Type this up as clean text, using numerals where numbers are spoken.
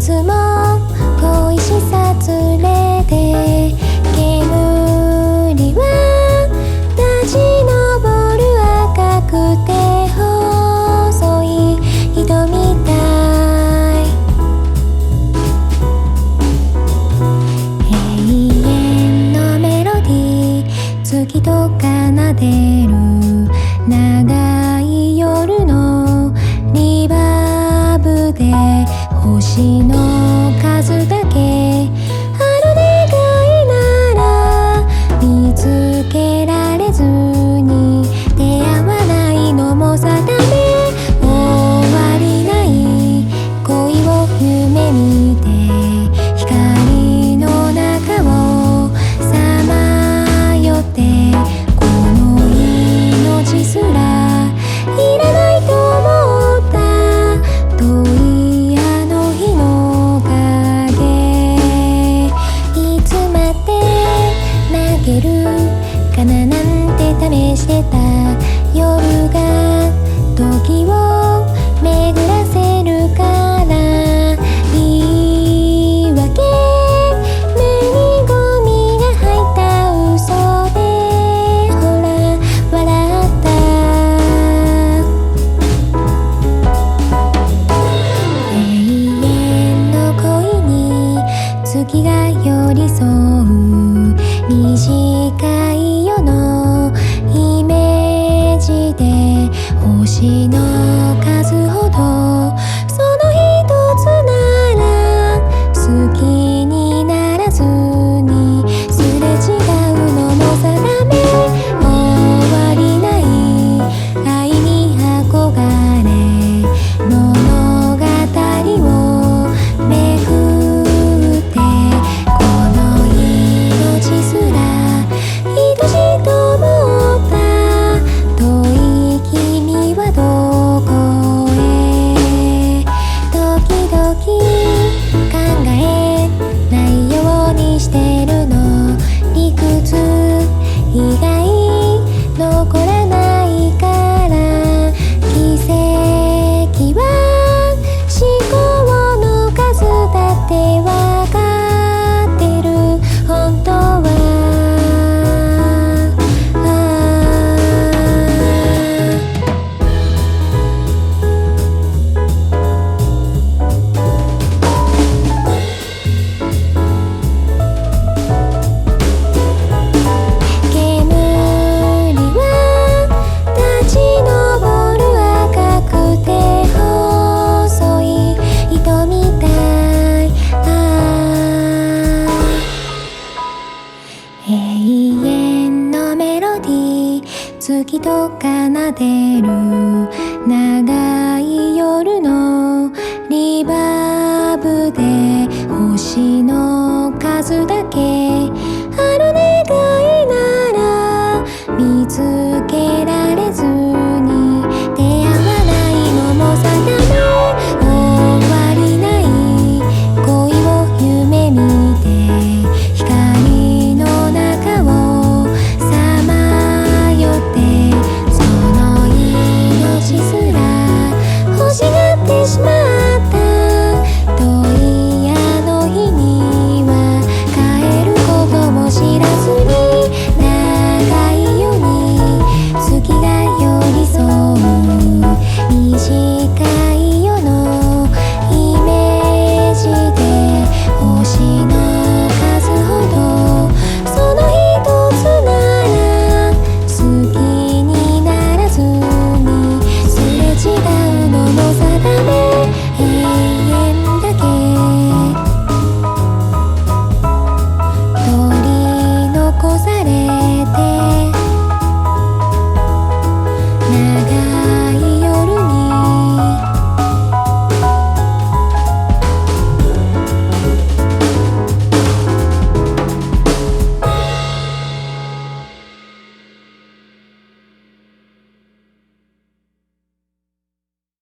つも恋しさ連れて煙は立ち上る赤くて細い人みたい。永遠のメロディー月と奏でる長い夜のリバーブで星の数だけある願いなら見つけられずに出会わないのも定め、終わりない恋を夢見て光の中をさまよってこの命すらいらないと思った遠いあの日の影、いつまで泣けるかななんて試してた夜が時を巡らせるから言い訳、目にゴミが入った嘘でほら笑った。永遠の恋に月が寄り添う短い夜のイメージで星の数ほどその一つなら好きにならずにすれ違うのも定め、終わりない愛に憧れ物語をめくってこの命すら愛しいと思った遠い君はどこへ、時々考えないようにしてるの、理屈以外残らないから奇跡は思考の数だってわかってる本当は煙は立ち上る赤くて細い人みたい。永遠のメロディー月と奏でる長い夜のリバーブで星の数だけ